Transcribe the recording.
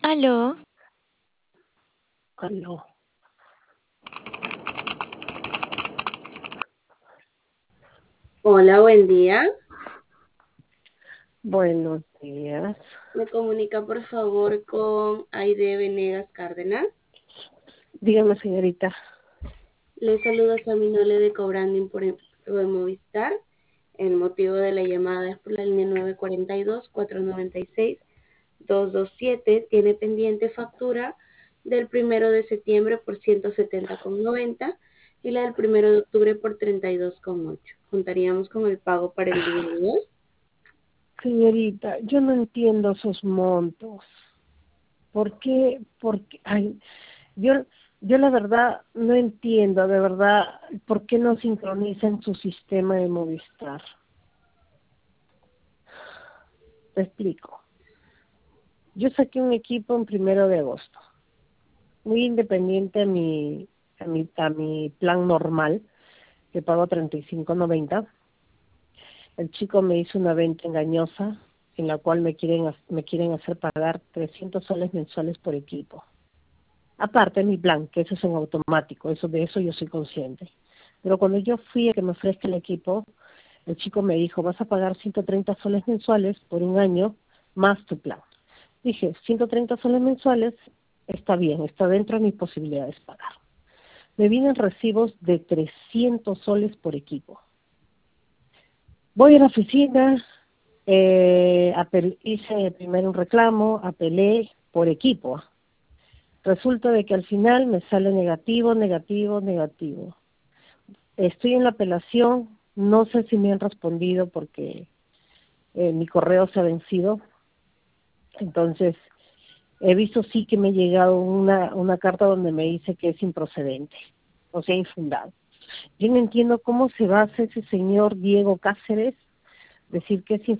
Aló, Aló. Hola, buen día. Buenos días. Me comunica por favor con Aide Venegas Cárdenas. Dígame, señorita. Le saluda Saminole de Cobranding por Movistar. El motivo de la llamada es por la línea 942-496-227. Tiene pendiente factura del 1 de septiembre por 170,90 y la del 1 de octubre por 32,8. Contaríamos con el pago para el día de hoy. Señorita, yo no entiendo esos montos. ¿Por qué? Porque, ay, yo, yo la verdad no entiendo, de verdad, por qué no sincronizan su sistema de Movistar. Te explico. Yo saqué un equipo en 1 de agosto, muy independiente a mi plan normal, que pago 35.90. El chico me hizo una venta engañosa en la cual me quieren hacer pagar 300 soles mensuales por equipo. Aparte de mi plan, que eso es en automático, de eso yo soy consciente. Pero cuando yo fui a que me ofrezca el equipo, el chico me dijo, vas a pagar 130 soles mensuales por un año más tu plan. Dije, 130 soles mensuales está bien, está dentro de mis posibilidades pagar. Me vienen recibos de 300 soles por equipo. Voy a la oficina, hice primero un reclamo, apelé por equipo. Resulta de que al final me sale negativo, negativo, negativo. Estoy en la apelación, no sé si me han respondido porque mi correo se ha vencido. Entonces, he visto sí que me ha llegado una carta donde me dice que es improcedente, o sea, infundado. Yo no entiendo cómo se basa ese señor Diego Cáceres decir que es